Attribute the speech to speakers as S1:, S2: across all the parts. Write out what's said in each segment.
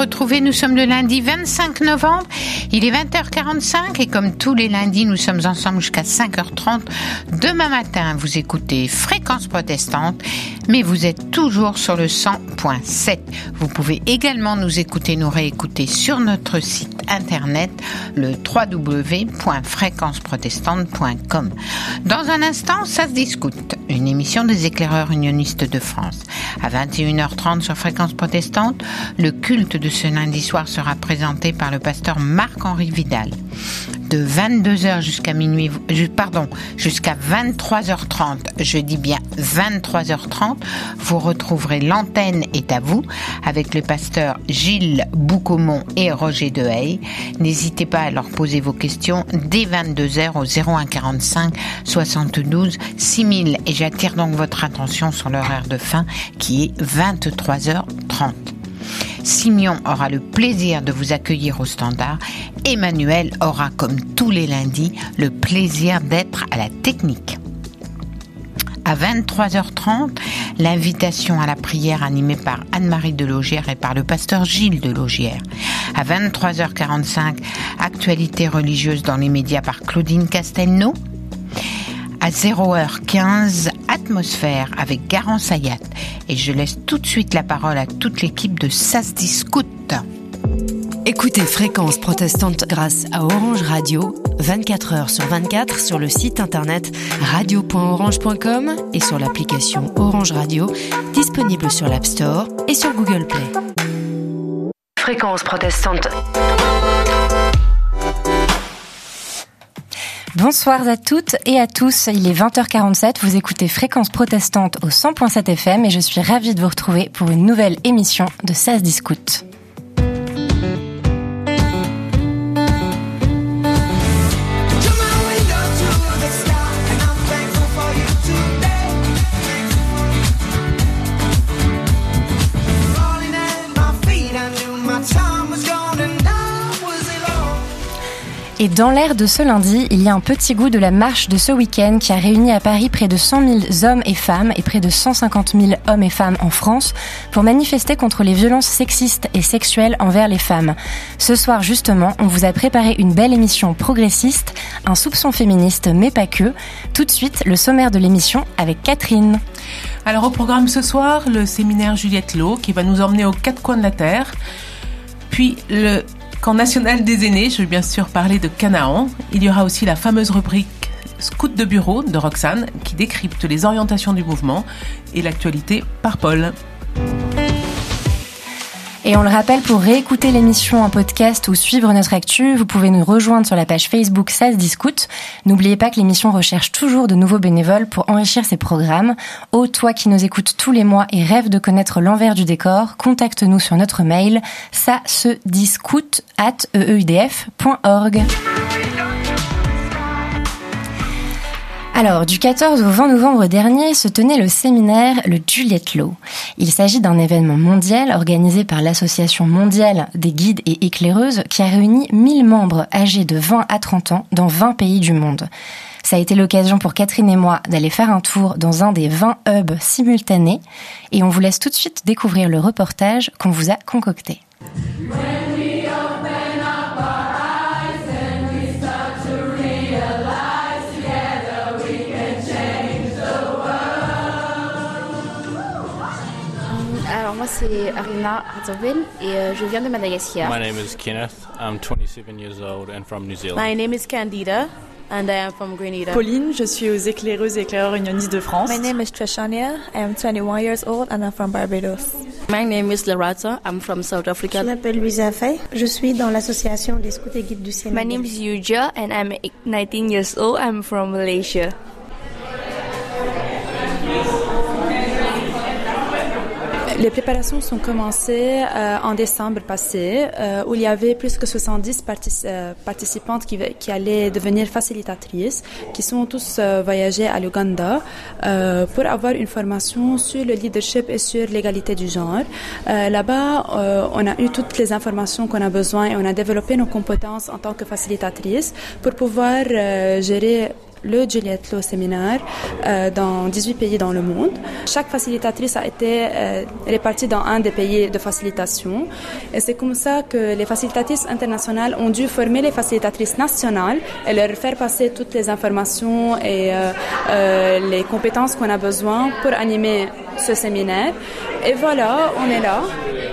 S1: retrouver. Nous sommes le lundi 25 novembre. Il est 20h45 et comme tous les lundis, nous sommes ensemble jusqu'à 5h30. Demain matin, vous écoutez Fréquence Protestante, mais vous êtes toujours sur le 100.7. Vous pouvez également nous écouter, nous réécouter sur notre site internet, le www.fréquenceprotestante.com. Dans un instant, ça se discute. Une émission des éclaireurs unionistes de France. À 21h30 sur Fréquence Protestante, le culte de ce lundi soir sera présenté par le pasteur Marc-Henri Vidal. De 22h jusqu'à 23h30, je dis bien 23h30, vous retrouverez l'antenne est à vous avec les pasteurs Gilles Boucaumont et Roger Dehaye. N'hésitez pas à leur poser vos questions dès 22h au 01 45 72 6000 et j'attire donc votre attention sur l'horaire de fin qui est 23h30. Simeon aura le plaisir de vous accueillir au standard. Emmanuel aura, comme tous les lundis, le plaisir d'être à la technique. À 23h30, l'invitation à la prière animée par Anne-Marie Delaugière et par le pasteur Gilles Delaugière. À 23h45, actualité religieuse dans les médias par Claudine Castelnau. À 0h15, atmosphère avec Garance Ayat. Et je laisse tout de suite la parole à toute l'équipe de Ça se discute.
S2: Écoutez Fréquence Protestante grâce à Orange Radio, 24h sur 24 sur le site internet radio.orange.com et sur l'application Orange Radio, disponible sur l'App Store et sur Google Play. Fréquence Protestante.
S3: Bonsoir à toutes et à tous, il est 20h47, vous écoutez Fréquence Protestante au 100.7 FM et je suis ravie de vous retrouver pour une nouvelle émission de Ça se discute. Et dans l'air de ce lundi, il y a un petit goût de la marche de ce week-end qui a réuni à Paris près de 100 000 hommes et femmes et près de 150 000 hommes et femmes en France pour manifester contre les violences sexistes et sexuelles envers les femmes. Ce soir, justement, on vous a préparé une belle émission progressiste, un soupçon féministe, mais pas que. Tout de suite, le sommaire de l'émission avec Catherine.
S4: Alors au programme ce soir, le séminaire Juliette Lowe qui va nous emmener aux quatre coins de la Terre, puis le Camp national des aînés, je vais bien sûr parler de Canaan. Il y aura aussi la fameuse rubrique Scout de bureau de Roxane qui décrypte les orientations du mouvement et l'actualité par Paul.
S3: Et on le rappelle, pour réécouter l'émission en podcast ou suivre notre actu, vous pouvez nous rejoindre sur la page Facebook Ça se discute. N'oubliez pas que l'émission recherche toujours de nouveaux bénévoles pour enrichir ses programmes. Oh, toi qui nous écoutes tous les mois et rêves de connaître l'envers du décor, contacte-nous sur notre mail ça-se-discute@eeudf.org. Alors, du 14 au 20 novembre dernier se tenait le séminaire Le Juliette Lowe. Il s'agit d'un événement mondial organisé par l'Association mondiale des guides et éclaireuses qui a réuni 1000 membres âgés de 20 à 30 ans dans 20 pays du monde. Ça a été l'occasion pour Catherine et moi d'aller faire un tour dans un des 20 hubs simultanés et on vous laisse tout de suite découvrir le reportage qu'on vous a concocté.
S5: Alors moi c'est Arina Hatzovin et je viens de Madagascar.
S6: My name is Kenneth. I'm 27 years old and from New Zealand.
S7: My name is Candida and I am from Grenada.
S8: Pauline, je suis aux éclaireuses et éclaireurs unionistes de France.
S9: My name is Trishania. I am 21 years old and I'm from Barbados.
S7: My name is Larata. I'm from South Africa.
S10: Je m'appelle Louisa Faye. Je suis dans l'association des scouts et guides du Sénégal.
S11: My name is Yuja and I'm 19 years old. I'm from Malaysia.
S8: Les préparations sont commencées en décembre passé, où il y avait plus que 70 participantes qui allaient devenir facilitatrices, qui sont tous voyagées à l'Ouganda pour avoir une formation sur le leadership et sur l'égalité du genre. Là-bas, on a eu toutes les informations qu'on a besoin et on a développé nos compétences en tant que facilitatrices pour pouvoir gérer le Juliette Law Séminaire dans 18 pays dans le monde. Chaque facilitatrice a été répartie dans un des pays de facilitation. Et c'est comme ça que les facilitatrices internationales ont dû former les facilitatrices nationales et leur faire passer toutes les informations et les compétences qu'on a besoin pour animer ce séminaire. Et voilà, on est là.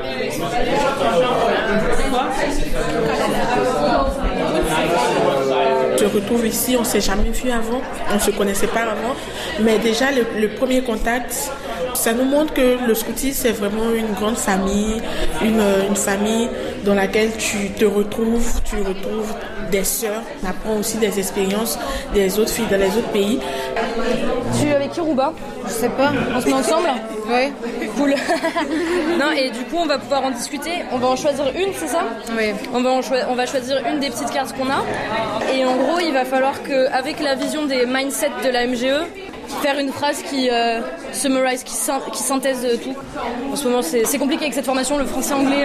S12: On se retrouve ici, on ne s'est jamais vu avant, on ne se connaissait pas avant, mais déjà le premier contact, ça nous montre que le scoutisme c'est vraiment une grande famille, une famille dans laquelle tu retrouves des sœurs, on apprend aussi des expériences des autres filles dans les autres pays.
S13: Tu es avec qui, Rouba?
S14: Je sais pas.
S13: On se met ensemble?
S14: Oui.
S13: Cool. Non, et du coup, on va pouvoir en discuter. On va en choisir une, c'est ça? Oui. On va choisir une des petites cartes qu'on a. Et en gros, il va falloir qu'avec la vision des mindsets de la MGE, faire une phrase qui summarize, qui synthèse tout. En ce moment, c'est compliqué avec cette formation, le français-anglais.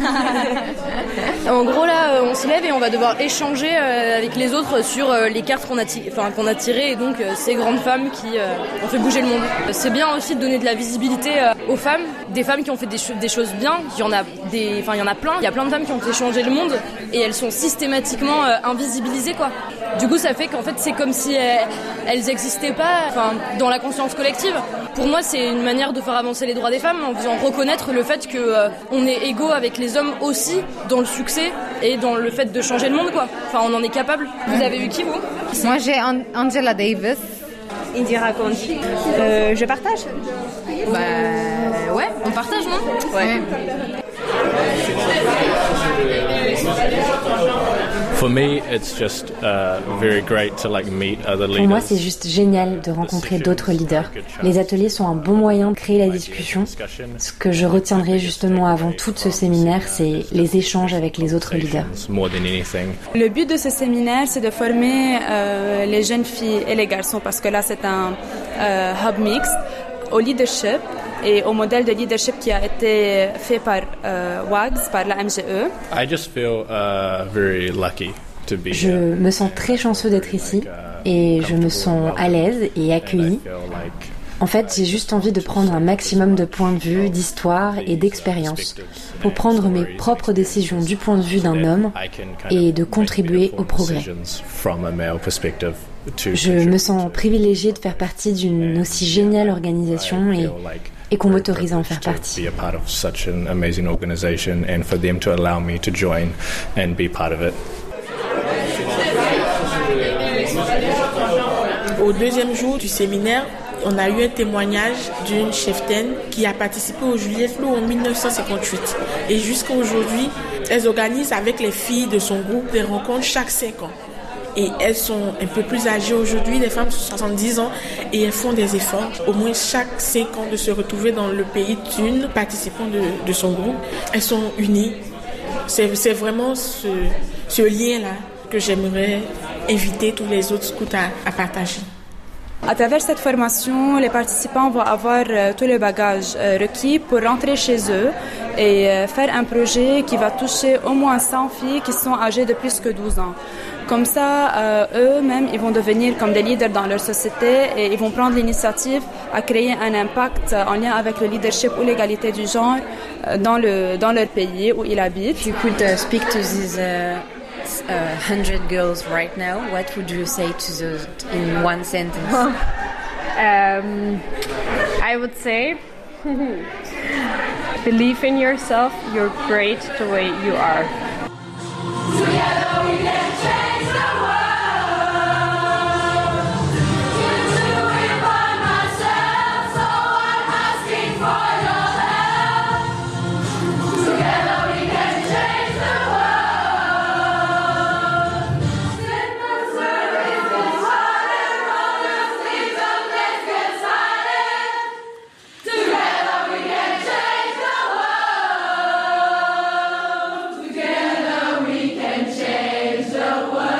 S13: En gros, là, on se lève et on va devoir échanger avec les autres sur les cartes qu'on a tirées et donc ces grandes femmes qui ont fait bouger le monde. C'est bien aussi de donner de la visibilité aux femmes, des femmes qui ont fait des choses bien. Il y en a plein. Il y a plein de femmes qui ont fait changer le monde et elles sont systématiquement invisibilisées, quoi. Du coup, ça fait qu'en fait, c'est comme si elles n'existaient pas dans la conscience collective. Pour moi, c'est une manière de faire avancer les droits des femmes en faisant reconnaître le fait qu'on est égaux avec les hommes aussi dans le succès et dans le fait de changer le monde, quoi. Enfin, on en est capable. Vous avez eu qui, vous?
S14: Moi, j'ai Angela Davis.
S15: Indira Gandhi. Je partage.
S13: Bah ouais, on partage, non? Ouais.
S6: For me, it's just very great to meet other leaders.
S3: Pour moi, c'est juste génial de rencontrer d'autres leaders. Les ateliers sont un bon moyen de créer la discussion. Ce que je retiendrai justement avant tout ce séminaire, c'est les échanges avec les autres leaders.
S8: Le but de ce séminaire, c'est de former les jeunes filles et les garçons, parce que là, c'est un hub mixte, au leadership et au modèle de leadership qui a été fait par WAGS, par la MGE.
S6: I just feel very lucky to be
S3: Je me sens très chanceux d'être ici et je me sens à l'aise et accueilli. En fait, j'ai juste envie de prendre un maximum de points de vue, d'histoire et d'expérience pour prendre mes propres décisions du point de vue d'un homme et de contribuer au progrès. Je me sens privilégiée de faire partie d'une aussi géniale organisation et qu'on m'autorise à en faire partie.
S12: Au deuxième jour du séminaire, on a eu un témoignage d'une cheftaine qui a participé au Juliette Law en 1958. Et jusqu'à aujourd'hui, elles organisent avec les filles de son groupe des rencontres chaque 5 ans. Et elles sont un peu plus âgées aujourd'hui, les femmes sont 70 ans, et elles font des efforts, au moins chaque 5 ans, de se retrouver dans le pays d'une participante de son groupe. Elles sont unies. C'est vraiment ce lien-là que j'aimerais inviter tous les autres scouts à partager.
S8: À travers cette formation, les participants vont avoir tout le bagage requis pour rentrer chez eux et faire un projet qui va toucher au moins 100 filles qui sont âgées de plus que 12 ans. Comme ça, eux-mêmes, ils vont devenir comme des leaders dans leur société et ils vont prendre l'initiative à créer un impact en lien avec le leadership ou l'égalité du genre dans leur pays où ils habitent.
S16: You could speak to these 100 girls right now. What would you say to those in one sentence?
S17: I would say, believe in yourself. You're great the way you are.
S18: Together we can change the world. To do it by myself, so I'm asking for your help. Together we can change the world. Sit the service is hard and roll your sleeves up, let's get silent. Together we can change the world. Together we can change the world.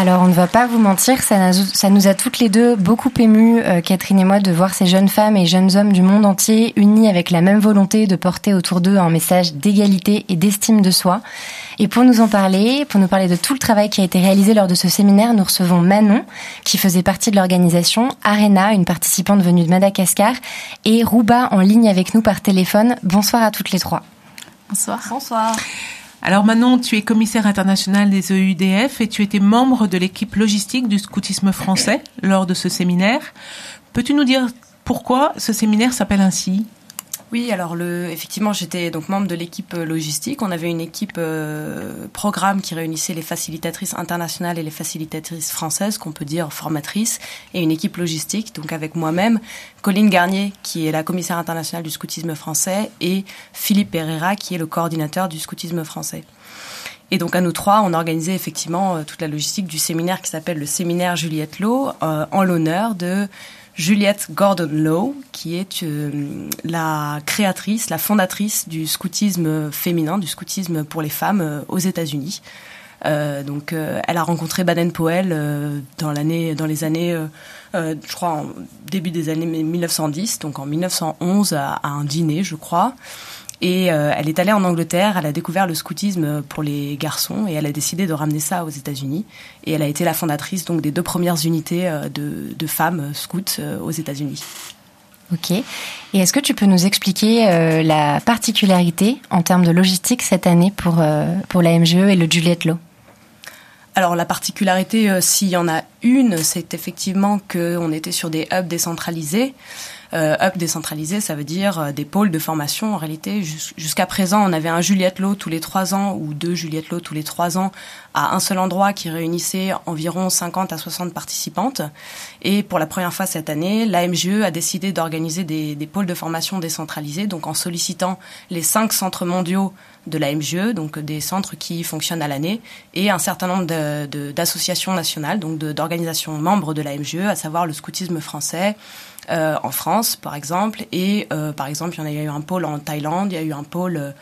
S3: Alors, on ne va pas vous mentir, ça nous a toutes les deux beaucoup émues, Catherine et moi, de voir ces jeunes femmes et jeunes hommes du monde entier unis avec la même volonté de porter autour d'eux un message d'égalité et d'estime de soi. Et pour nous parler de tout le travail qui a été réalisé lors de ce séminaire, nous recevons Manon, qui faisait partie de l'organisation, Arena, une participante venue de Madagascar, et Rouba en ligne avec nous par téléphone. Bonsoir à toutes les trois.
S19: Bonsoir.
S4: Bonsoir. Alors Manon, tu es commissaire international des EUDF et tu étais membre de l'équipe logistique du scoutisme français lors de ce séminaire. Peux-tu nous dire pourquoi ce séminaire s'appelle ainsi ?
S19: Oui, alors effectivement, j'étais donc membre de l'équipe logistique. On avait une équipe programme qui réunissait les facilitatrices internationales et les facilitatrices françaises, qu'on peut dire formatrices, et une équipe logistique, donc avec moi-même, Colline Garnier, qui est la commissaire internationale du scoutisme français, et Philippe Pereira, qui est le coordinateur du scoutisme français. Et donc à nous trois, on a organisé effectivement toute la logistique du séminaire qui s'appelle le séminaire Juliette Low, en l'honneur de Juliette Gordon Low, qui est la créatrice, la fondatrice du scoutisme féminin, du scoutisme pour les femmes aux États-Unis. Donc, elle a rencontré Baden-Powell dans les années, je crois, en début des années 1910, donc en 1911, à un dîner, je crois. Et elle est allée en Angleterre, elle a découvert le scoutisme pour les garçons et elle a décidé de ramener ça aux États-Unis. Et elle a été la fondatrice donc des 2 premières unités de femmes scouts aux États-Unis.
S3: Ok. Et est-ce que tu peux nous expliquer la particularité en termes de logistique cette année pour la MGE et le Juliette Low ?
S19: Alors la particularité, s'il y en a une, c'est effectivement qu'on était sur des hubs décentralisés. Hub décentralisé, ça veut dire des pôles de formation. En réalité, jusqu'à présent, on avait un Juliette Low tous les 3 ans ou 2 Juliette Low tous les 3 ans à un seul endroit qui réunissait environ 50 à 60 participantes. Et pour la première fois cette année, la MGE a décidé d'organiser des pôles de formation décentralisés, donc en sollicitant les 5 centres mondiaux de la MGE, donc des centres qui fonctionnent à l'année, et un certain nombre d'associations nationales, donc d'organisations membres de la MGE, à savoir le scoutisme français, en France, par exemple, et par exemple, il y a eu un pôle en Thaïlande, il y a eu un pôle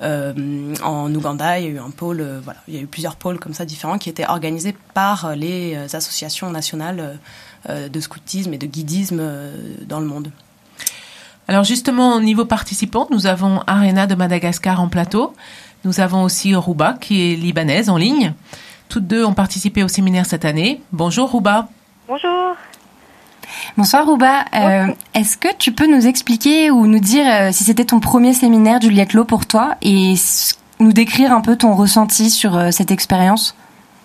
S19: en Ouganda, il y a eu un pôle, il y a eu plusieurs pôles comme ça différents qui étaient organisés par les associations nationales de scoutisme et de guidisme dans le monde.
S4: Alors justement, au niveau participant, nous avons Arena de Madagascar en plateau, nous avons aussi Rouba qui est libanaise en ligne. Toutes deux ont participé au séminaire cette année. Bonjour Rouba.
S20: Bonjour.
S3: Bonsoir Rouba, est-ce que tu peux nous expliquer ou nous dire si c'était ton premier séminaire Juliette Low pour toi et nous décrire un peu ton ressenti sur cette expérience ?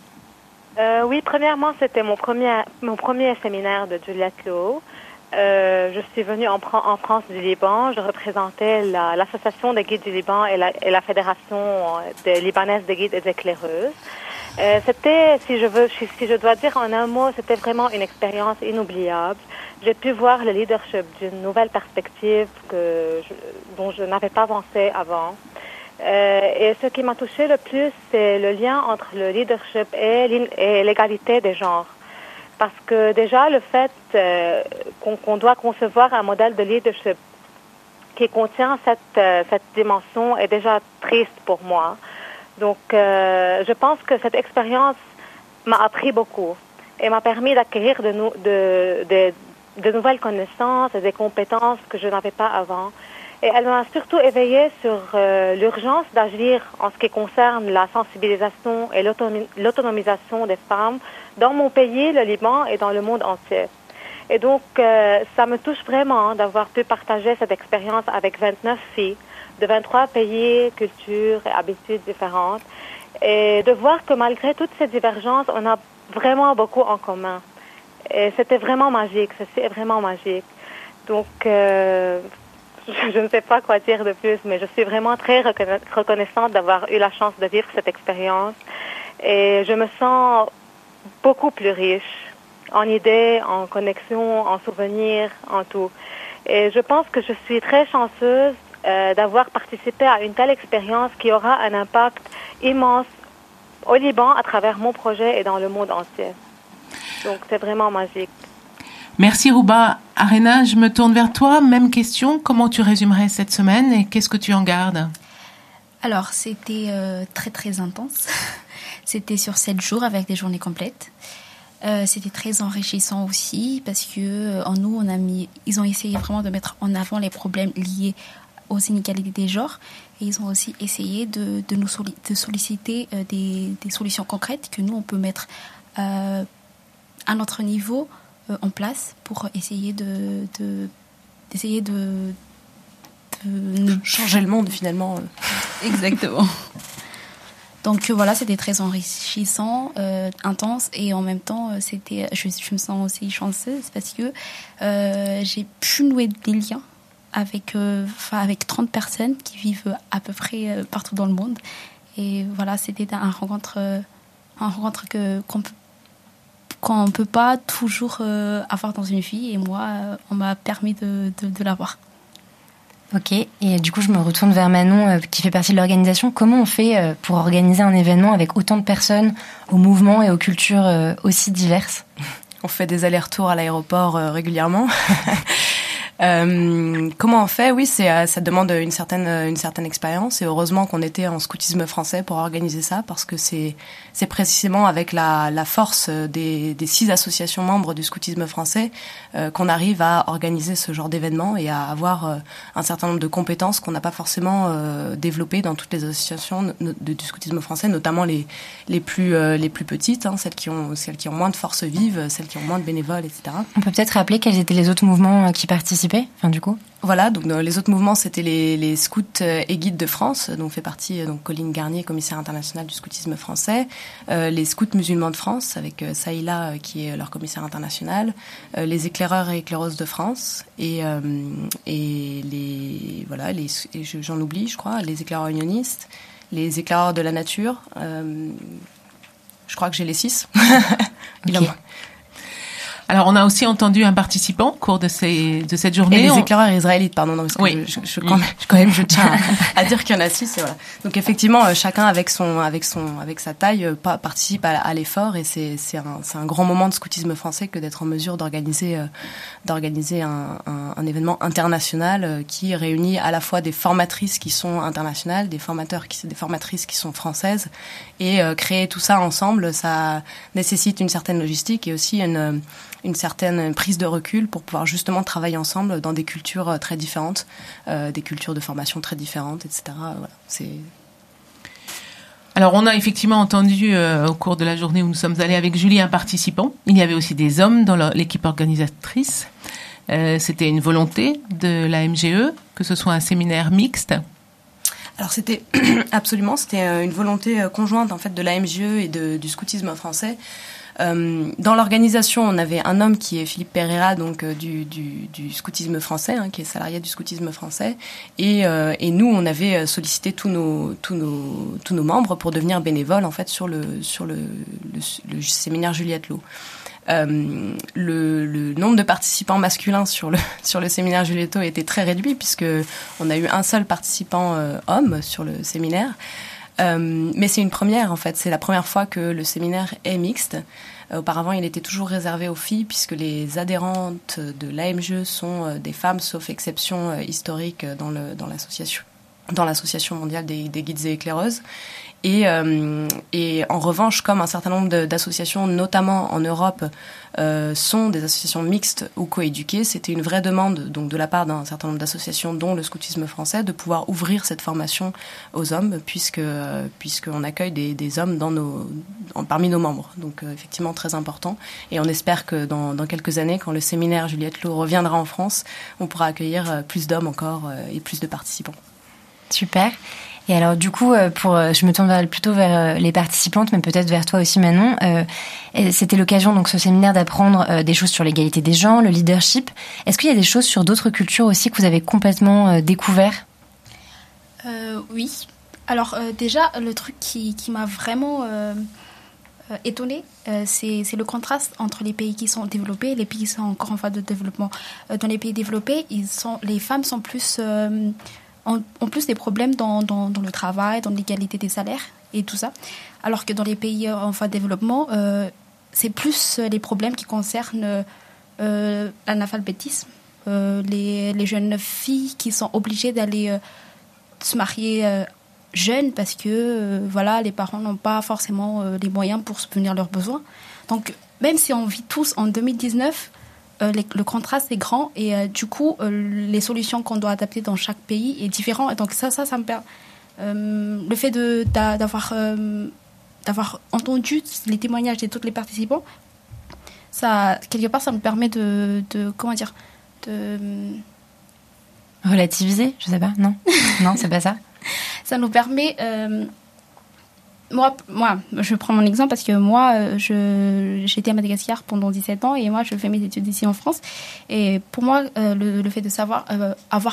S20: Oui, premièrement, c'était mon premier séminaire de Juliette Low. Je suis venue en France du Liban. Je représentais l'association des guides du Liban et la fédération libanaise des guides et d'éclaireuses. C'était, si je dois dire en un mot, c'était vraiment une expérience inoubliable. J'ai pu voir le leadership d'une nouvelle perspective dont je n'avais pas pensé avant. Et ce qui m'a touché le plus, c'est le lien entre le leadership et l'égalité des genres. Parce que déjà, le fait qu'on doit concevoir un modèle de leadership qui contient cette dimension est déjà triste pour moi. Donc, je pense que cette expérience m'a appris beaucoup et m'a permis d'acquérir de nouvelles connaissances et des compétences que je n'avais pas avant. Et elle m'a surtout éveillée sur l'urgence d'agir en ce qui concerne la sensibilisation et l'autonomisation des femmes dans mon pays, le Liban, et dans le monde entier. Et donc, ça me touche vraiment d'avoir pu partager cette expérience avec 29 filles de 23 pays, cultures et habitudes différentes, et de voir que malgré toutes ces divergences, on a vraiment beaucoup en commun. Et c'était vraiment magique, c'est vraiment magique. Donc, je ne sais pas quoi dire de plus, mais je suis vraiment très reconnaissante d'avoir eu la chance de vivre cette expérience. Et je me sens beaucoup plus riche en idées, en connexions, en souvenirs, en tout. Et je pense que je suis très chanceuse d'avoir participé à une telle expérience qui aura un impact immense au Liban à travers mon projet et dans le monde entier. Donc c'est vraiment magique.
S4: Merci Rouba. Arena, je me tourne vers toi. Même question, comment tu résumerais cette semaine et qu'est-ce que tu en gardes ?
S5: Alors, c'était très très intense. C'était sur 7 jours avec des journées complètes. C'était très enrichissant aussi parce que ils ont essayé vraiment de mettre en avant les problèmes liés aux inégalités des genres et ils ont aussi essayé de solliciter des solutions concrètes que nous on peut mettre à notre niveau en place pour essayer de
S19: changer le monde finalement.
S5: Exactement. Donc voilà, c'était très enrichissant, intense et en même temps, je me sens aussi chanceuse parce que j'ai pu nouer des liens avec 30 personnes qui vivent à peu près partout dans le monde. Et voilà, c'était une rencontre qu'on ne peut pas toujours avoir dans une vie. Et moi, on m'a permis de l'avoir.
S3: Ok, et du coup je me retourne vers Manon qui fait partie de l'organisation. Comment on fait pour organiser un événement avec autant de personnes, aux mouvements et aux cultures aussi diverses ?
S19: On fait des allers-retours à l'aéroport régulièrement. Comment on fait ? Oui, ça demande une certaine expérience et heureusement qu'on était en scoutisme français pour organiser ça parce que c'est précisément avec la force des 6 associations membres du scoutisme français qu'on arrive à organiser ce genre d'événement et à avoir un certain nombre de compétences qu'on n'a pas forcément développées dans toutes les associations du scoutisme français, notamment les plus petites, celles qui ont moins de force vive, celles qui ont moins de bénévoles, etc.
S3: On peut peut-être rappeler quels étaient les autres mouvements qui participaient ? Enfin, du coup.
S19: Voilà, donc les autres mouvements, c'était les scouts et guides de France, dont fait partie Colline Garnier, commissaire international du scoutisme français, les scouts musulmans de France, avec Saïla, qui est leur commissaire international, les éclaireurs et éclaireuses de France, et j'en oublie, je crois, les éclaireurs unionistes, les éclaireurs de la nature, je crois que j'ai les 6.
S3: Okay.
S4: Alors, on a aussi entendu un participant au cours de cette journée.
S19: Et les éclaireurs israélites, pardon. Non, parce que
S4: oui.
S19: je tiens à dire qu'il y en a 6. Et voilà. Donc, effectivement, chacun avec sa taille participe à l'effort et c'est un grand moment de scoutisme français que d'être en mesure d'organiser un événement international qui réunit à la fois des formatrices qui sont internationales, des formatrices qui sont françaises et créer tout ça ensemble, ça nécessite une certaine logistique et aussi une certaine prise de recul pour pouvoir justement travailler ensemble dans des cultures très différentes, des cultures de formation très différentes, etc. Voilà,
S4: Alors, on a effectivement entendu au cours de la journée où nous sommes allés avec Julie un participant. Il y avait aussi des hommes dans l'équipe organisatrice. C'était une volonté de la MGE, que ce soit un séminaire mixte.
S19: Alors c'était une volonté conjointe en fait de la MGE et du scoutisme français. Dans l'organisation, on avait un homme qui est Philippe Pereira, donc du scoutisme français, qui est salarié du scoutisme français, et nous, on avait sollicité tous nos membres pour devenir bénévoles en fait sur le séminaire Juliette Lowe. Le nombre de participants masculins sur le séminaire Juliette Lowe était très réduit puisque on a eu un seul participant homme sur le séminaire. Mais c'est une première en fait, c'est la première fois que le séminaire est mixte. Auparavant, il était toujours réservé aux filles puisque les adhérentes de l'AMGE sont des femmes, sauf exception historique dans l'association mondiale des guides et éclaireuses. Et en revanche, comme un certain nombre d'associations, notamment en Europe, sont des associations mixtes ou coéduquées, c'était une vraie demande donc de la part d'un certain nombre d'associations, dont le scoutisme français, de pouvoir ouvrir cette formation aux hommes, puisqu'on accueille des hommes parmi nos membres. Donc effectivement très important. Et on espère que dans quelques années, quand le séminaire Juliette Lowe reviendra en France, on pourra accueillir plus d'hommes encore et plus de participants.
S3: Super. Et alors du coup, je me tourne plutôt vers les participantes, mais peut-être vers toi aussi Manon. C'était l'occasion, donc, ce séminaire, d'apprendre des choses sur l'égalité des genres, le leadership. Est-ce qu'il y a des choses sur d'autres cultures aussi que vous avez complètement découvert ?
S5: Oui. Alors déjà, le truc qui m'a vraiment étonnée, c'est le contraste entre les pays qui sont développés et les pays qui sont encore en phase de développement. Dans les pays développés, les femmes sont plus... ont plus des problèmes dans le travail, dans l'égalité des salaires et tout ça. Alors que dans les pays en voie de développement, c'est plus les problèmes qui concernent l'analphabétisme, les jeunes filles qui sont obligées d'aller se marier jeunes parce que les parents n'ont pas forcément les moyens pour subvenir leurs besoins. Donc même si on vit tous en 2019, le contraste est grand et du coup les solutions qu'on doit adapter dans chaque pays est différent. Et donc ça me permet le fait d'avoir entendu les témoignages de tous les participants, ça quelque part ça me permet de
S3: relativiser, je sais pas, non, c'est pas ça.
S5: Ça nous permet. Moi, je prends mon exemple parce que moi, j'étais à Madagascar pendant 17 ans et moi, je fais mes études ici en France. Et pour moi, le fait de savoir avoir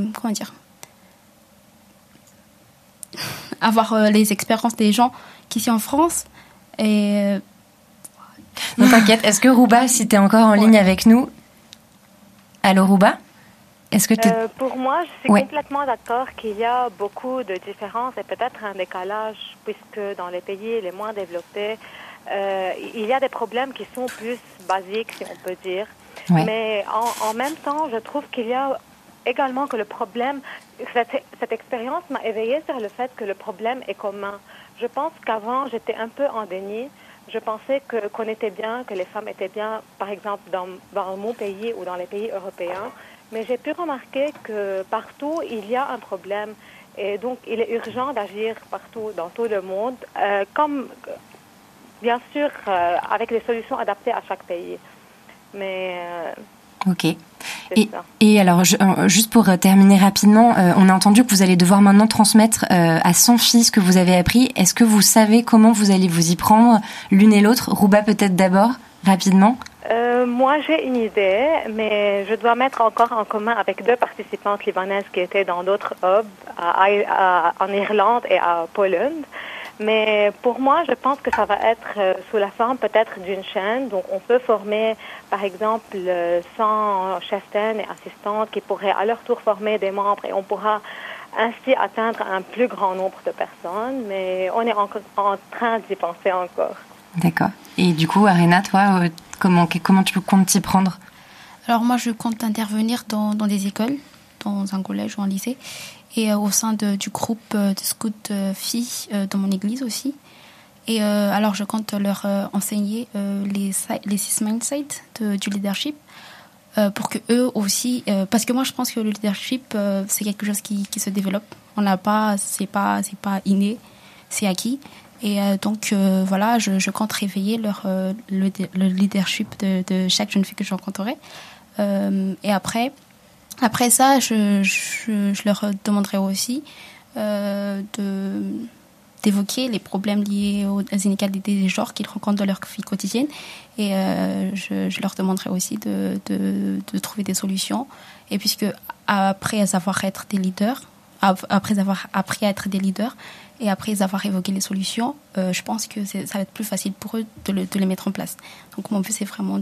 S5: avoir les expériences des gens qui sont en France et.
S3: Non, t'inquiète. Est-ce que Rouba, si t'es encore en ligne avec nous, allô Rouba? Est-ce que
S20: pour moi, je suis complètement d'accord qu'il y a beaucoup de différences et peut-être un décalage, puisque dans les pays les moins développés, il y a des problèmes qui sont plus basiques, si on peut dire. Ouais. Mais en même temps, je trouve qu'il y a également que le problème, cette expérience m'a éveillée sur le fait que le problème est commun. Je pense qu'avant, j'étais un peu en déni. Je pensais qu'on était bien, que les femmes étaient bien, par exemple, dans mon pays ou dans les pays européens. Mais j'ai pu remarquer que partout, il y a un problème. Et donc, il est urgent d'agir partout, dans tout le monde, comme, bien sûr, avec des solutions adaptées à chaque pays. Mais...
S3: Ok. Et alors, juste pour terminer rapidement, on a entendu que vous allez devoir maintenant transmettre à 100 filles ce que vous avez appris. Est-ce que vous savez comment vous allez vous y prendre l'une et l'autre? Rouba, peut-être d'abord, rapidement.
S20: Moi, j'ai une idée, mais je dois mettre encore en commun avec 2 participantes libanaises qui étaient dans d'autres hubs en Irlande et à Pologne. Mais pour moi, je pense que ça va être sous la forme peut-être d'une chaîne. Donc, on peut former, par exemple, 100 cheftaines et assistantes qui pourraient à leur tour former des membres et on pourra ainsi atteindre un plus grand nombre de personnes. Mais on est en train d'y penser encore.
S3: D'accord. Et du coup, Arena, toi, comment tu comptes t'y prendre?
S5: Alors moi, je compte intervenir dans des écoles, dans un collège ou un lycée, et au sein du groupe de scouts filles dans mon église aussi. Et alors, je compte leur enseigner les 6 mindsets du leadership pour que eux aussi, parce que moi, je pense que le leadership, c'est quelque chose qui se développe. On n'a pas, c'est pas inné, c'est acquis. Et donc voilà, je compte réveiller le leadership de chaque jeune fille que je rencontrerai. Et après ça, je leur demanderai aussi d'évoquer les problèmes liés aux inégalités des genres qu'ils rencontrent dans leur vie quotidienne. Et je leur demanderai aussi de trouver des solutions. Et puisque après avoir être des leaders, après avoir appris à être des leaders, et après avoir évoqué les solutions, je pense que ça va être plus facile pour eux de les mettre en place. Donc mon but, c'est vraiment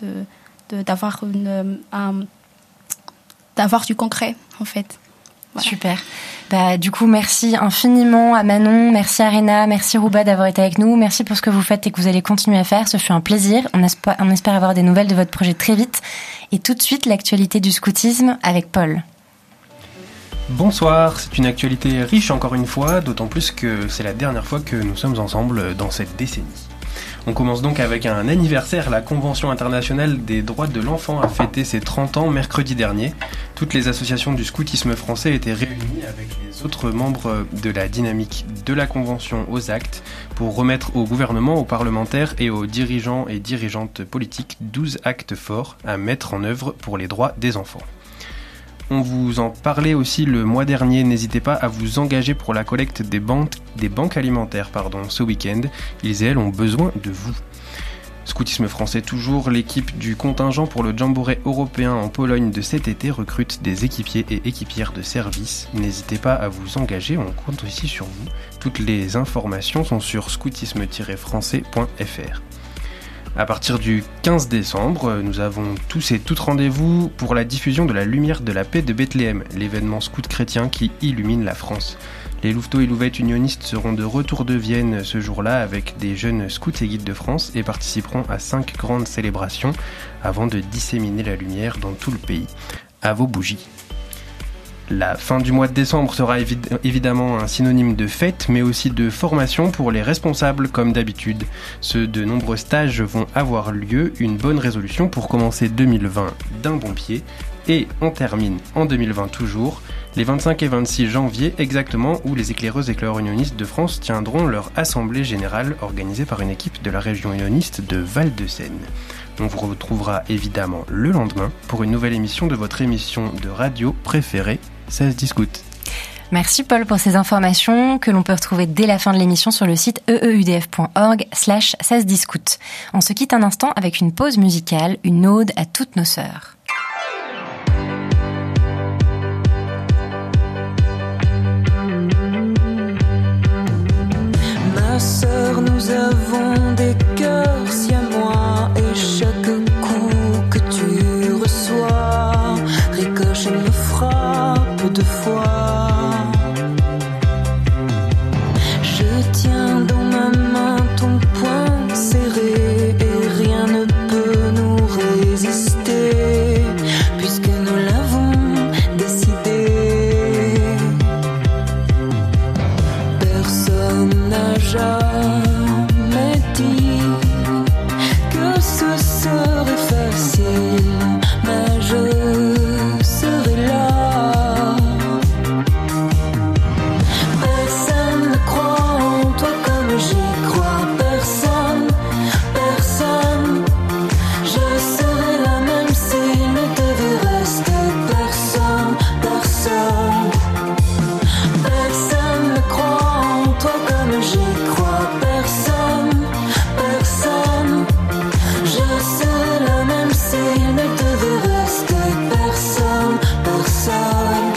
S5: d'avoir du concret, en fait. Voilà.
S3: Super. Du coup, merci infiniment à Manon, merci Arena, merci Rouba d'avoir été avec nous, merci pour ce que vous faites et que vous allez continuer à faire. Ce fut un plaisir. On espère avoir des nouvelles de votre projet très vite. Et tout de suite, l'actualité du scoutisme avec Paul.
S21: Bonsoir, c'est une actualité riche encore une fois, d'autant plus que c'est la dernière fois que nous sommes ensemble dans cette décennie. On commence donc avec un anniversaire. La Convention internationale des droits de l'enfant a fêté ses 30 ans mercredi dernier. Toutes les associations du scoutisme français étaient réunies avec les autres membres de la dynamique de la Convention aux actes pour remettre au gouvernement, aux parlementaires et aux dirigeants et dirigeantes politiques 12 actes forts à mettre en œuvre pour les droits des enfants. On vous en parlait aussi le mois dernier, n'hésitez pas à vous engager pour la collecte des banques alimentaires ce week-end. Ils et elles ont besoin de vous. Scoutisme français toujours, l'équipe du contingent pour le Jamboree européen en Pologne de cet été recrute des équipiers et équipières de service. N'hésitez pas à vous engager, on compte aussi sur vous. Toutes les informations sont sur scoutisme-français.fr. À partir du 15 décembre, nous avons tous et toutes rendez-vous pour la diffusion de la Lumière de la Paix de Bethléem, l'événement scout chrétien qui illumine la France. Les Louveteaux et Louvettes unionistes seront de retour de Vienne ce jour-là avec des jeunes scouts et guides de France et participeront à 5 grandes célébrations avant de disséminer la lumière dans tout le pays. À vos bougies. La fin du mois de décembre sera évidemment un synonyme de fête, mais aussi de formation pour les responsables comme d'habitude. De nombreux stages vont avoir lieu, une bonne résolution pour commencer 2020 d'un bon pied. Et on termine en 2020 toujours, les 25 et 26 janvier exactement, où les éclaireuses et éclaireurs unionistes de France tiendront leur assemblée générale organisée par une équipe de la région unioniste de Val-de-Seine. On vous retrouvera évidemment le lendemain pour une nouvelle émission de votre émission de radio préférée, Ça se discute.
S3: Merci Paul pour ces informations que l'on peut retrouver dès la fin de l'émission sur le site eeudf.org/ça se discute. On se quitte un instant avec une pause musicale, une ode à toutes nos sœurs.
S18: Ma sœur, nous avons des cœurs siamois et chaque coup que tu reçois ricoche et me frappe deux fois. Je tiens dans ma main ton poing serré et rien ne peut nous résister puisque nous l'avons décidé. Personne n'a jamais dit que ce serait facile, mais je serai là. Personne ne croit en toi comme j'y crois. Personne, personne. Je serai là même s'il ne devait rester personne, personne. Personne ne croit en toi comme j'y crois. Personne, personne. Je serai là même s'il ne devait rester personne, personne.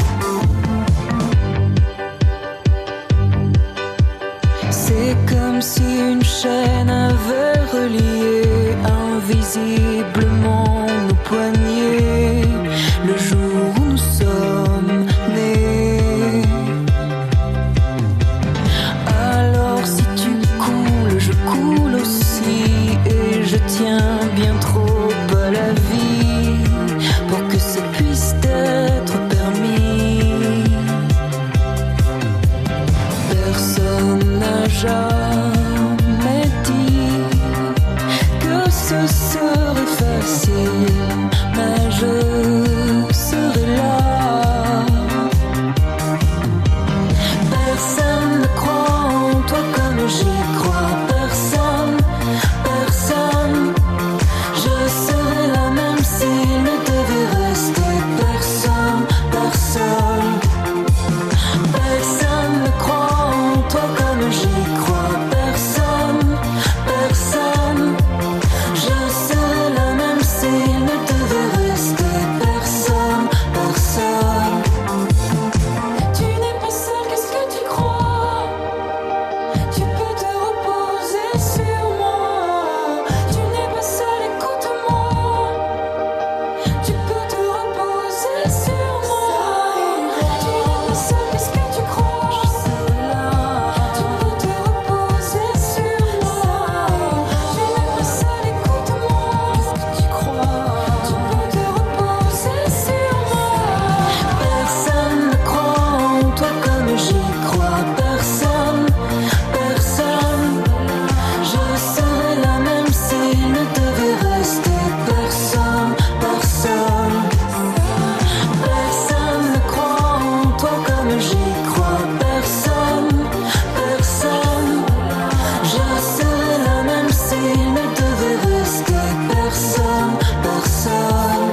S18: C'est comme si une chaîne avait relié invisiblement nos poignets le jour où nous sommes nés. Alors si tu coules, je coule aussi et je tiens bien trop à la vie pour que ça puisse être permis. Personne n'a jamais dit que ce serait facile, mais je serai là. Personne ne croit en toi comme j'y crois. Personne, personne. Je serai là même s'il ne devait rester personne, personne. Personne ne croit en toi comme j'y crois. Personne, personne. Je serai là même s'il ne devait rester personne, personne. Tu n'es pas seul, qu'est-ce que tu crois? Tu peux te reposer sur moi. Tu n'es pas seul, écoute-moi. Tu peux te reposer sur moi. Tu n'es pas seul, qu'est-ce que tu crois? Je serai là. Tu peux te reposer sur moi. Tu n'es pas seul, écoute-moi. Qu'est-ce que tu crois? Tu peux te reposer sur moi. Personne ne croit en toi comme j'y crois. Personne, personne. Je serai là même s'il ne devait rester personne, personne. Personne ne croit en toi comme j'y crois. Personne, personne. Je serai là même s'il ne devait rester personne, personne.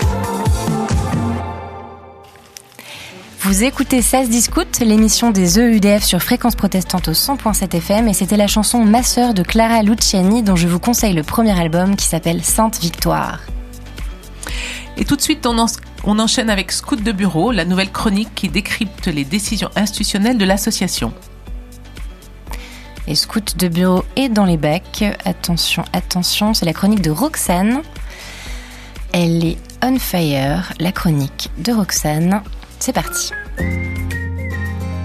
S3: Vous écoutez Ça se discute, l'émission des EUDF sur Fréquence Protestante au 100.7 FM, et c'était la chanson Ma sœur de Clara Luciani dont je vous conseille le premier album qui s'appelle Sainte Victoire.
S4: Et tout de suite, on enchaîne avec Scout de bureau, la nouvelle chronique qui décrypte les décisions institutionnelles de l'association.
S3: Et Scout de bureau est dans les bacs. Attention, attention, c'est la chronique de Roxane. Elle est on fire, la chronique de Roxane. C'est parti.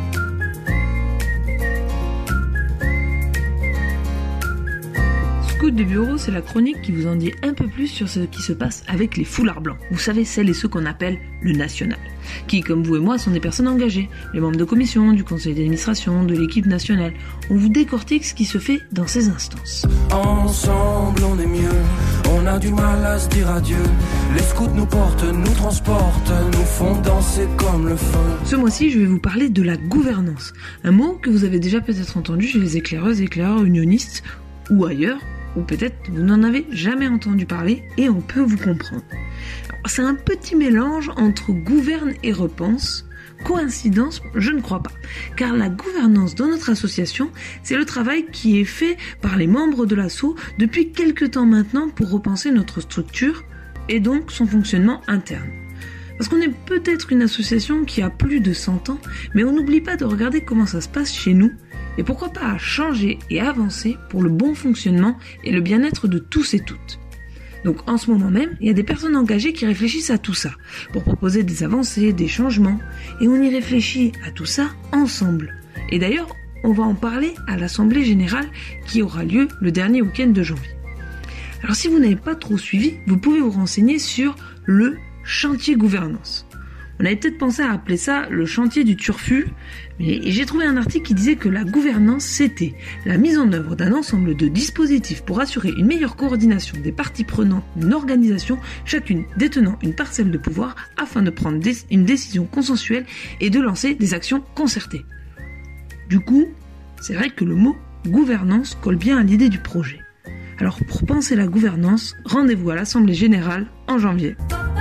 S1: Scout Écoute de bureau, c'est la chronique qui vous en dit un peu plus sur ce qui se passe avec les foulards blancs. Vous savez, celles et ceux qu'on appelle le national. Qui, comme vous et moi, sont des personnes engagées. Les membres de commission, du conseil d'administration, de l'équipe nationale. On vous décortique ce qui se fait dans ces instances.
S18: Ensemble on est mieux, on a du mal à se dire adieu. Les scouts nous portent, nous transportent, nous font danser comme le feu.
S1: Ce mois-ci, je vais vous parler de la gouvernance. Un mot que vous avez déjà peut-être entendu chez les éclaireuses et éclaireurs unionistes ou ailleurs, ou peut-être vous n'en avez jamais entendu parler et on peut vous comprendre. Alors, c'est un petit mélange entre gouverne et repense. Coïncidence, je ne crois pas, car la gouvernance dans notre association, c'est le travail qui est fait par les membres de l'asso depuis quelque temps maintenant pour repenser notre structure et donc son fonctionnement interne. Parce qu'on est peut-être une association qui a plus de 100 ans, mais on n'oublie pas de regarder comment ça se passe chez nous et pourquoi pas changer et avancer pour le bon fonctionnement et le bien-être de tous et toutes. Donc en ce moment même, il y a des personnes engagées qui réfléchissent à tout ça, pour proposer des avancées, des changements, et on y réfléchit à tout ça ensemble. Et d'ailleurs, on va en parler à l'Assemblée Générale qui aura lieu le dernier week-end de janvier. Alors si vous n'avez pas trop suivi, vous pouvez vous renseigner sur le chantier gouvernance. On avait peut-être pensé à appeler ça le chantier du turfu, mais j'ai trouvé un article qui disait que la gouvernance, c'était la mise en œuvre d'un ensemble de dispositifs pour assurer une meilleure coordination des parties prenantes d'une organisation, chacune détenant une parcelle de pouvoir, afin de prendre une décision consensuelle et de lancer des actions concertées. Du coup, c'est vrai que le mot gouvernance colle bien à l'idée du projet. Alors pour penser la gouvernance, rendez-vous à l'Assemblée Générale en janvier.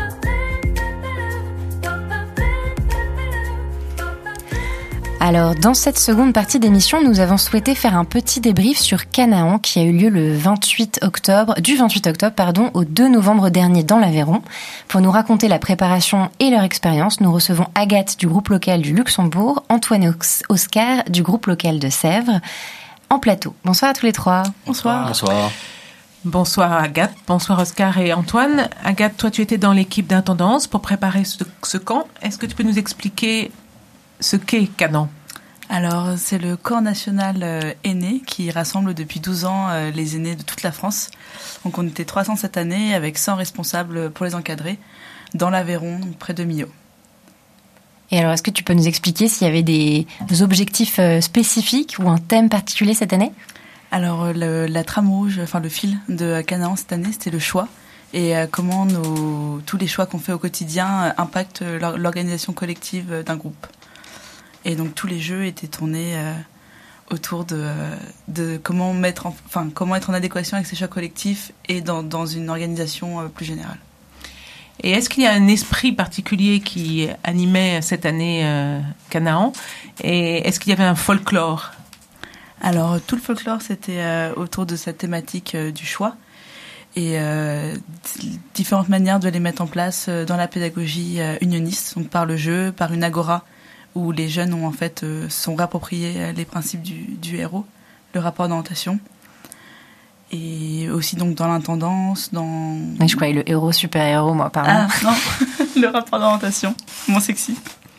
S3: Alors, dans cette seconde partie d'émission, nous avons souhaité faire un petit débrief sur Canaan qui a eu lieu du 28 octobre, au 2 novembre dernier dans l'Aveyron. Pour nous raconter la préparation et leur expérience, nous recevons Agathe du groupe local du Luxembourg, Antoine et Oscar du groupe local de Sèvres, en plateau. Bonsoir à tous les trois.
S4: Bonsoir.
S22: Bonsoir.
S4: Bonsoir Agathe, bonsoir Oscar et Antoine. Agathe, toi tu étais dans l'équipe d'intendance pour préparer ce camp. Est-ce que tu peux nous expliquer ce qu'est Canaan?
S23: Alors, c'est le corps national aîné qui rassemble depuis 12 ans les aînés de toute la France. Donc, on était 300 cette année avec 100 responsables pour les encadrer dans l'Aveyron, près de Millau.
S3: Et alors, est-ce que tu peux nous expliquer s'il y avait des objectifs spécifiques ou un thème particulier cette année?
S23: Alors, la trame rouge, le fil de Canaan cette année, c'était le choix. Et comment tous les choix qu'on fait au quotidien impactent l'organisation collective d'un groupe. Et donc tous les jeux étaient tournés autour de comment comment être en adéquation avec ces choix collectifs et dans une organisation plus générale.
S4: Et est-ce qu'il y a un esprit particulier qui animait cette année Canaan? Et est-ce qu'il y avait un folklore?
S23: Alors tout le folklore c'était autour de cette thématique du choix et différentes manières de les mettre en place dans la pédagogie unioniste, donc par le jeu, par une agora où les jeunes ont sont réappropriés les principes du héros, le rapport d'orientation, et aussi donc dans l'intendance, dans...
S3: Mais je croyais le héros super-héros, moi, pardon.
S23: Ah non, le rapport d'orientation, moins sexy.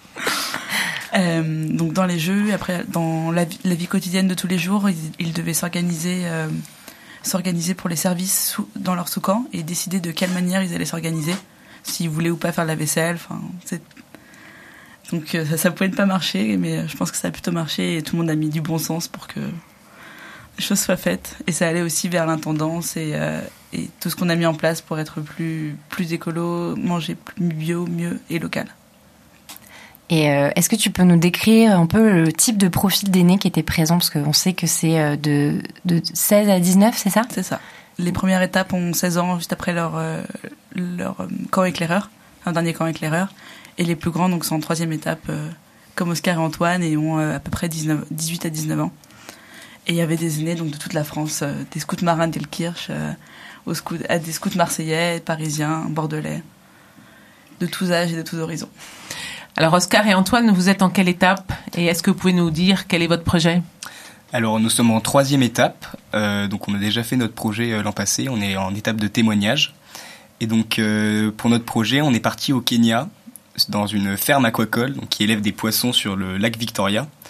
S23: Donc dans les jeux, après dans la vie quotidienne de tous les jours, ils devaient s'organiser pour les services dans leur sous-camp et décider de quelle manière ils allaient s'organiser, s'ils voulaient ou pas faire la vaisselle, Donc ça pouvait ne pas marcher, mais je pense que ça a plutôt marché et tout le monde a mis du bon sens pour que les choses soient faites. Et ça allait aussi vers l'intendance et tout ce qu'on a mis en place pour être plus écolo, manger plus bio, mieux et local.
S3: Et est-ce que tu peux nous décrire un peu le type de profil d'aînés qui était présent? Parce qu'on sait que c'est de 16 à 19, c'est ça?
S23: C'est ça. Les premières étapes ont 16 ans juste après leur camp éclaireur, un dernier camp éclaireur. Et les plus grands donc, sont en troisième étape, comme Oscar et Antoine, et ont à peu près 18 à 19 ans. Et il y avait des aînés donc, de toute la France, des scouts marins de Delkirch, à des scouts marseillais, parisiens, bordelais, de tous âges et de tous horizons.
S4: Alors Oscar et Antoine, vous êtes en quelle étape? Et est-ce que vous pouvez nous dire quel est votre projet?
S22: Alors nous sommes en troisième étape, donc on a déjà fait notre projet l'an passé, on est en étape de témoignage. Et donc pour notre projet, on est parti au Kenya, dans une ferme aquacole donc, qui élève des poissons sur le lac Victoria.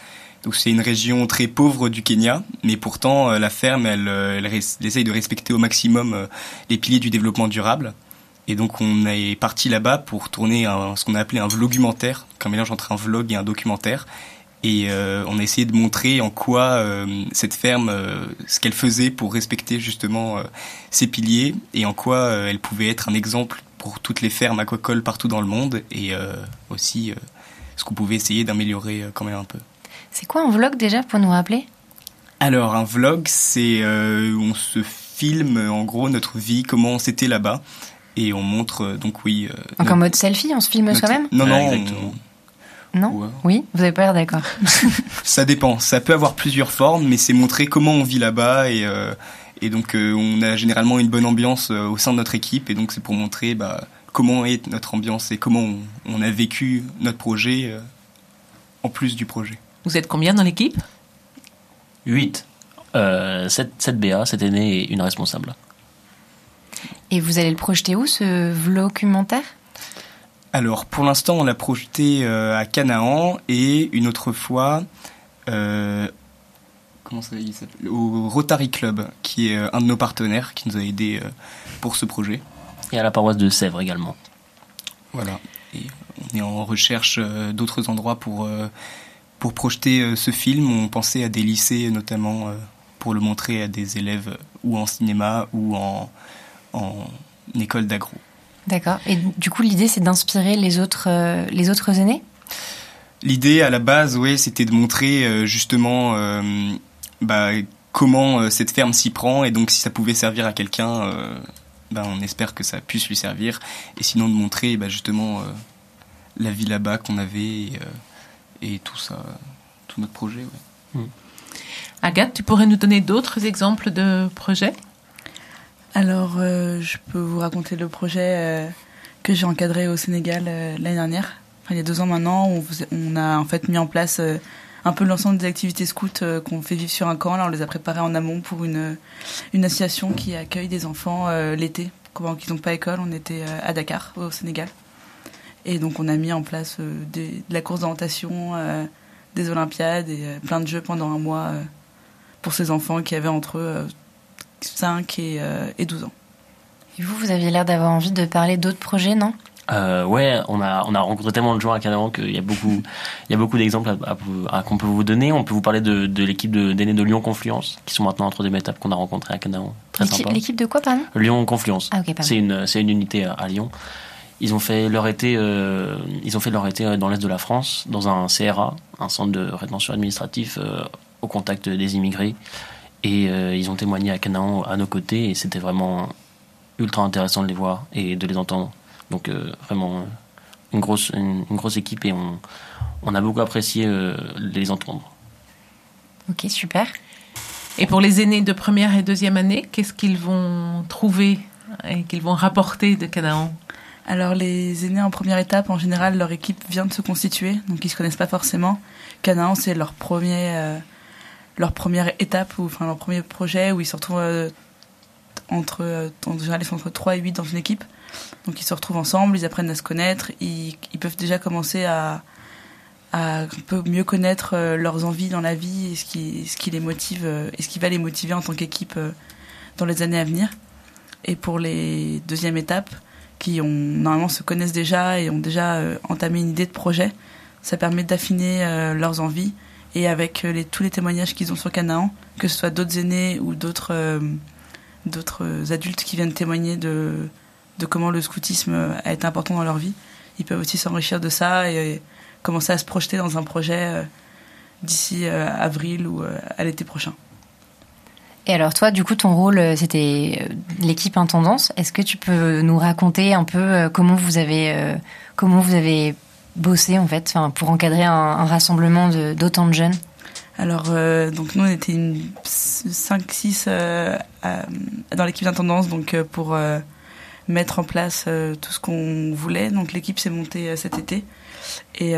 S22: Donc c'est une région très pauvre du Kenya, mais pourtant la ferme, elle essaye de respecter au maximum les piliers du développement durable. Et donc on est parti là-bas pour tourner ce qu'on a appelé un vlogumentaire, un mélange entre un vlog et un documentaire. Et on a essayé de montrer en quoi cette ferme, ce qu'elle faisait pour respecter justement ces piliers, et en quoi elle pouvait être un exemple pour toutes les fermes aquacoles partout dans le monde, et aussi ce qu'on pouvait essayer d'améliorer quand même un peu.
S3: C'est quoi un vlog déjà, pour nous rappeler ?
S22: Alors un vlog, c'est où on se filme en gros notre vie, comment c'était là-bas, et on montre donc oui.
S3: Donc en mode selfie, on se filme soi-même ?
S22: Non,
S21: exactement.
S3: Non ? Ouais. Oui ? Vous avez pas l'air d'accord.
S22: Ça dépend, ça peut avoir plusieurs formes, mais c'est montrer comment on vit là-bas, et donc on a généralement une bonne ambiance au sein de notre équipe, et donc c'est pour montrer comment est notre ambiance et comment on a vécu notre projet en plus du projet.
S4: Vous êtes combien dans l'équipe ?
S2: 8. 7 BA, 7 aînés et une responsable.
S3: Et vous allez le projeter où, ce vlogumentaire ?
S22: Alors, pour l'instant, on l'a projeté à Canaan, et une autre fois au Rotary Club, qui est un de nos partenaires qui nous a aidés pour ce projet.
S2: Et à la paroisse de Sèvres également.
S22: Voilà. Et on est en recherche d'autres endroits pour projeter ce film. On pensait à des lycées notamment pour le montrer à des élèves ou en cinéma ou en école d'agro. D'accord.
S3: Et du coup, l'idée, c'est d'inspirer les autres aînés ?
S22: L'idée, à la base, c'était de montrer justement comment cette ferme s'y prend, et donc si ça pouvait servir à quelqu'un, on espère que ça puisse lui servir. Et sinon, de montrer justement la vie là-bas qu'on avait, et tout ça, tout notre projet. Ouais.
S4: Agathe, tu pourrais nous donner d'autres exemples de projets ?
S23: Alors, je peux vous raconter le projet que j'ai encadré au Sénégal l'année dernière. Enfin, il y a 2 ans maintenant, on a en fait mis en place un peu l'ensemble des activités scouts qu'on fait vivre sur un camp. Là, on les a préparées en amont pour une association qui accueille des enfants l'été. Pendant qu'ils n'ont pas école, on était à Dakar, au Sénégal. Et donc, on a mis en place de la course d'orientation, des Olympiades et plein de jeux pendant un mois pour ces enfants qui avaient entre 5 et 12 ans.
S3: Et vous aviez l'air d'avoir envie de parler d'autres projets, non ?
S2: Ouais, on a rencontré tellement de gens à Canaan qu'il y a beaucoup d'exemples qu'on peut vous donner. On peut vous parler de l'équipe d'aînés de Lyon Confluence, qui sont maintenant en 3e étape, qu'on a rencontré à Canaan. Très sympa.
S3: L'équipe de quoi, pardon ?
S2: Lyon Confluence.
S3: Ah, ok, pardon.
S2: C'est une unité à Lyon. Ils ont fait leur été dans l'est de la France, dans un CRA, un centre de rétention administratif au contact des immigrés. Et ils ont témoigné à Canaan à nos côtés, et c'était vraiment ultra intéressant de les voir et de les entendre. Donc vraiment une grosse équipe, et on a beaucoup apprécié les entendre.
S3: Ok, super.
S4: Et pour les aînés de 1e et 2e année, qu'est-ce qu'ils vont trouver et qu'ils vont rapporter de Canaan ?
S23: Alors les aînés en première étape, en général, leur équipe vient de se constituer, donc ils se connaissent pas forcément. Canaan, c'est leur première étape, enfin leur premier projet où ils se retrouvent en général ils sont entre 3 et 8 dans une équipe. Donc ils se retrouvent ensemble, ils apprennent à se connaître, ils peuvent déjà commencer à un peu mieux connaître leurs envies dans la vie et ce qui les motive et ce qui va les motiver en tant qu'équipe dans les années à venir. Et pour les 2e étapes, qui normalement se connaissent déjà et ont déjà entamé une idée de projet, ça permet d'affiner leurs envies, et avec tous les témoignages qu'ils ont sur Canaan, que ce soit d'autres aînés ou d'autres adultes qui viennent témoigner de comment le scoutisme a été important dans leur vie, ils peuvent aussi s'enrichir de ça et commencer à se projeter dans un projet d'ici avril ou à l'été prochain.
S3: Et alors toi, du coup, ton rôle, c'était l'équipe Intendance. Est-ce que tu peux nous raconter un peu comment vous avez bossé, en fait, pour encadrer un rassemblement d'autant de jeunes ?
S23: Alors, donc nous, on était 5-6 dans l'équipe d'Intendance, donc pour mettre en place tout ce qu'on voulait. Donc l'équipe s'est montée cet été, et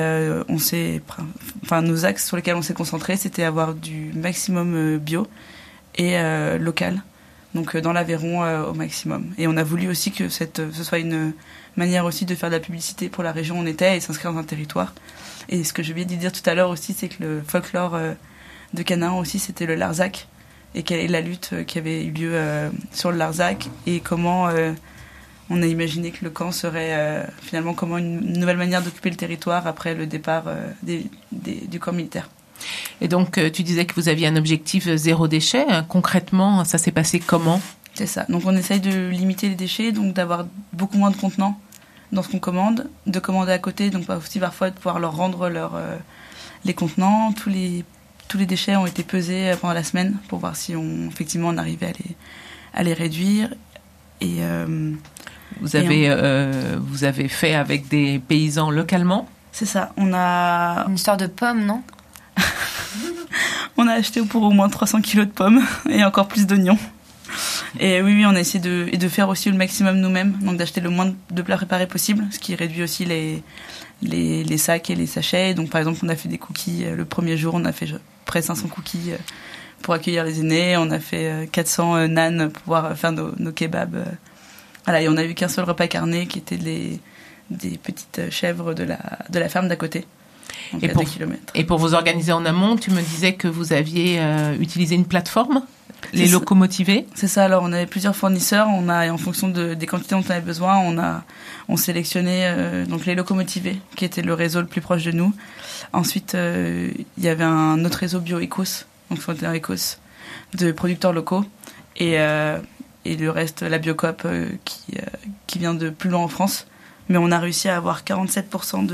S23: nos axes sur lesquels on s'est concentré, c'était avoir du maximum bio et local, donc dans l'Aveyron au maximum. Et on a voulu aussi que ce soit une manière aussi de faire de la publicité pour la région où on était et s'inscrire dans un territoire. Et ce que je viens de dire tout à l'heure aussi, c'est que le folklore de Canaan aussi, c'était le Larzac, et quelle est la lutte qui avait eu lieu sur le Larzac, et comment on a imaginé que le camp serait finalement comment une nouvelle manière d'occuper le territoire après le départ du camp militaire.
S4: Et donc, tu disais que vous aviez un objectif zéro déchet. Concrètement, ça s'est passé comment ?
S23: C'est ça. Donc, on essaye de limiter les déchets, donc d'avoir beaucoup moins de contenants dans ce qu'on commande, de commander à côté, donc aussi parfois de pouvoir leur rendre les contenants. Tous les déchets ont été pesés pendant la semaine pour voir si effectivement on arrivait à les réduire. Et
S4: vous avez fait avec des paysans localement ?
S23: C'est ça. On a
S3: une histoire de pommes, non ?
S23: On a acheté pour au moins 300 kilos de pommes et encore plus d'oignons. Et oui, on a essayé de faire aussi le maximum nous-mêmes, donc d'acheter le moins de plats préparés possible, ce qui réduit aussi les sacs et les sachets. Donc par exemple, on a fait des cookies le premier jour, on a fait près de 500 cookies pour accueillir les aînés, on a fait 400 naans pour pouvoir faire nos kebabs. Voilà, et on a eu qu'un seul repas carné qui était des petites chèvres de la ferme d'à côté.
S4: Et pour vous organiser en amont, tu me disais que vous aviez utilisé une plateforme, les locomotivés.
S23: C'est ça, alors on avait plusieurs fournisseurs, en fonction des quantités dont on avait besoin, on sélectionnait donc les locomotivés, qui était le réseau le plus proche de nous. Ensuite, il y avait un autre réseau BioEcos, donc fournisseur Ecos, de producteurs locaux, et le reste, la Biocoop, qui vient de plus loin en France. Mais on a réussi à avoir 47%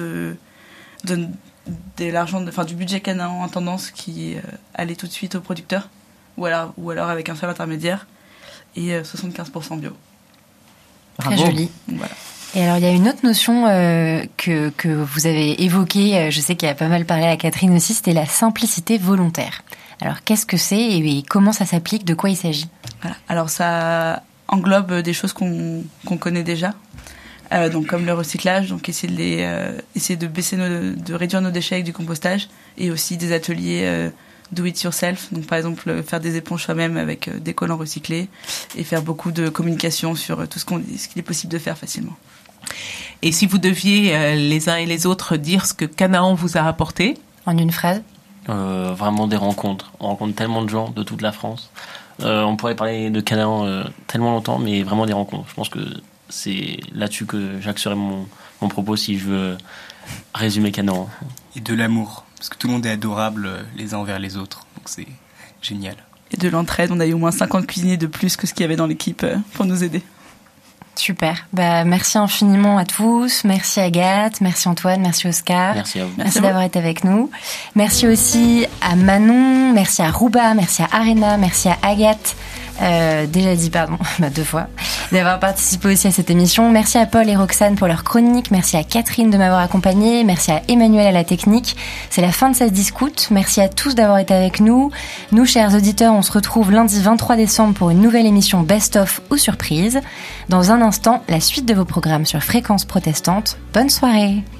S23: de l'argent, du budget Canaan en tendance qui allait tout de suite aux producteurs, ou alors avec un seul intermédiaire, et 75% bio.
S3: Très joli.
S23: Voilà.
S3: Et alors il y a une autre notion que vous avez évoquée, je sais qu'il y a pas mal parlé à Catherine aussi, c'était la simplicité volontaire. Alors qu'est-ce que c'est et comment ça s'applique, de quoi il s'agit ?
S23: Voilà. Alors ça englobe des choses qu'on connaît déjà. Donc comme le recyclage, donc essayer de réduire nos déchets avec du compostage, et aussi des ateliers do it yourself, donc par exemple faire des éponges soi-même avec des collants recyclés, et faire beaucoup de communication sur tout ce qu'il est possible de faire facilement.
S4: Et si vous deviez les uns et les autres dire ce que Canaan vous a apporté ?
S3: En une phrase ?
S2: Vraiment des rencontres. On rencontre tellement de gens de toute la France. On pourrait parler de Canaan tellement longtemps, mais vraiment des rencontres. Je pense que c'est là-dessus que j'axerai mon propos si je veux résumer Canaan.
S22: Et de l'amour, parce que tout le monde est adorable les uns envers les autres, donc c'est génial.
S23: Et de l'entraide, on a eu au moins 50 cuisiniers de plus que ce qu'il y avait dans l'équipe pour nous aider.
S3: Super. Merci infiniment à tous. Merci Agathe, merci Antoine, merci Oscar.
S2: Merci à vous.
S3: Merci d'avoir été avec nous. Merci aussi à Manon, merci à Rouba, merci à Arena, merci à Agathe. Déjà dit, pardon, 2 fois, d'avoir participé aussi à cette émission. Merci à Paul et Roxane pour leur chronique. Merci à Catherine de m'avoir accompagnée. Merci à Emmanuel à la technique. C'est la fin de cette discute. Merci à tous d'avoir été avec nous. Nous, chers auditeurs, on se retrouve lundi 23 décembre pour une nouvelle émission Best of ou Surprise. Dans un instant, la suite de vos programmes sur Fréquence Protestante. Bonne soirée.